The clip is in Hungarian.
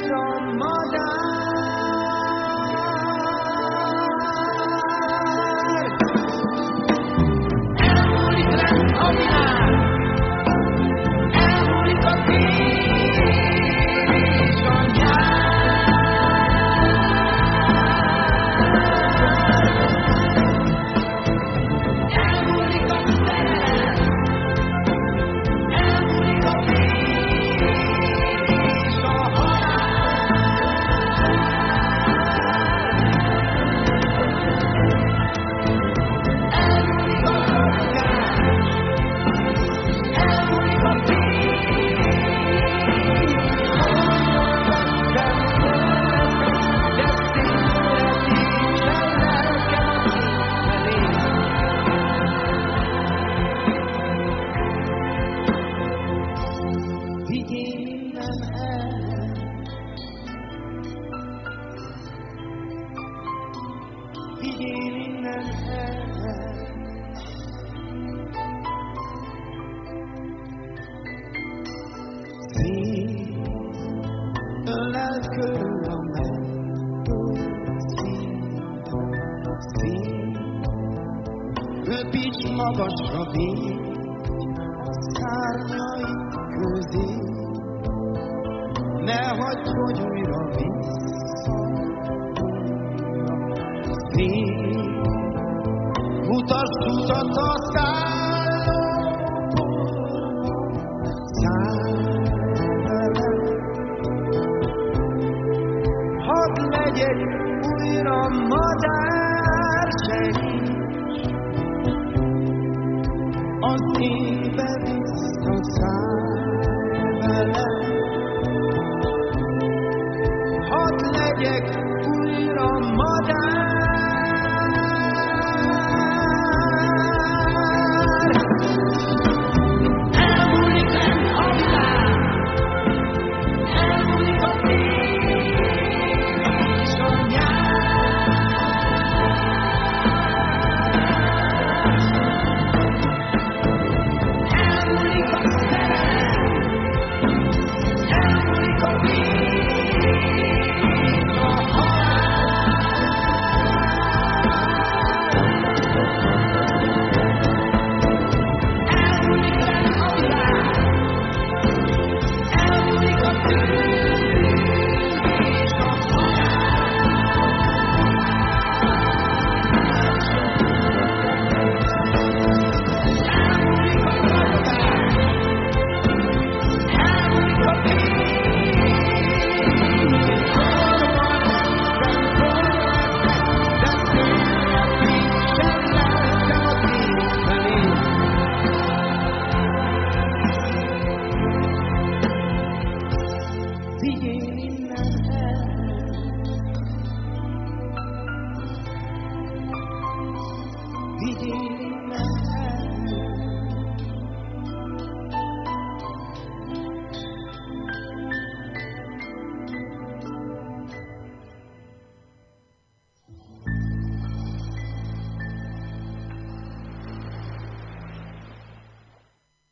újra madár. Elmúlik lent a világ, elmúlik a tél és a nyár. Elmúlik a szerelem, elmúlik a vér és a halál. Elmúlik a forgás, elmúlik a fény. Hogyan vettem fölletek, de születésen lelkem a szív felé. Vigyél innen el, vigyél innen el. Szív, öleld körül a mentó szív. Szív, röpíts magasra, vigy a szárnyai közé. Ne hagyd, hogy újra Szív, mutasd utat a szállóból, szállj velem. Hadd legyek újra madár, segíts az éjbe visszaszállj velem. Hadd legyek újra madár. Elmúlik lent a világ, elmúlik a tél és a nyár. Elmúlik a szerelem, elmúlik a vér és a halál. Elmúlik lent a világ, elmúlik a tűz és a elmúlik a ragyogás, elmúlik a fény. Korban vettem fölletek, de születésen lelkem a szív felé. Vigyél innen el, vigyél